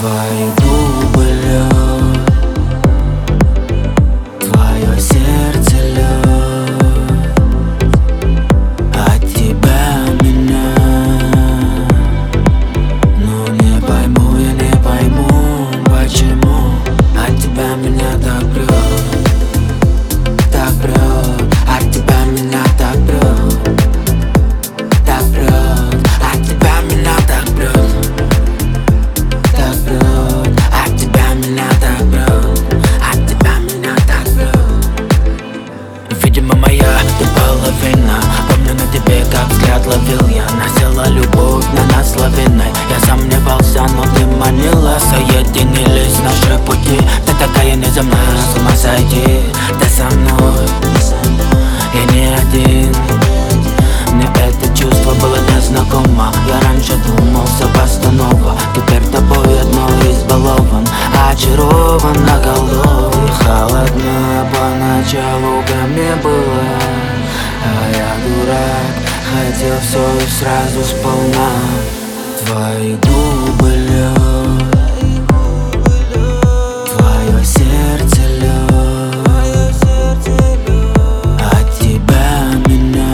Твои губы лед, твое сердце лед, от тебя меня. Ну не пойму, я не пойму, почему от тебя меня так прет, так прет, от тебя меня так прет, так прет, от тебя меня так прет, так прет, от тебя меня так прет, от тебя меня так прет. Видимо, моя ты половина. Помню на тебе, как взгляд ловил я. Насела любовь на нас лавиной. Я сомневался, но ты манила. Соединились наши пути. Ты такая неземная, с ума сойти. Ты со мной, я не один. Мне это чувство было незнакомо. Я раньше думал, все постанова. Теперь тобой одной избалован, очарован на голове. Холодно поначалу ко мне было, а я дурак, хотел все и сразу сполна. Твои губы лед, твое сердце лед, от тебя меня.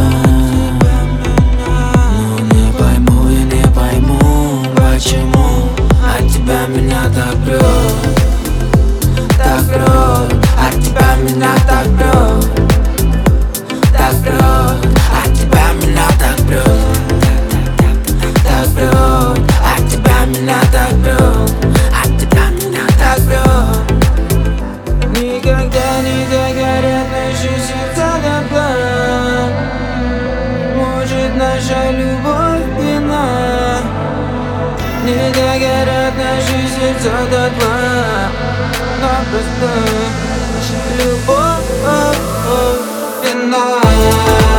Ну не пойму, я не пойму, почему от тебя меня так прет, так прет, от тебя меня так прет, так прет, от тебя меня так прет, так прет, от тебя меня так прет, от тебя меня так прет. Никогда не догорят наши сердца дотла. Может, наша любовь вина. Не догорят наши сердца дотла. Но просто наша любовь вина.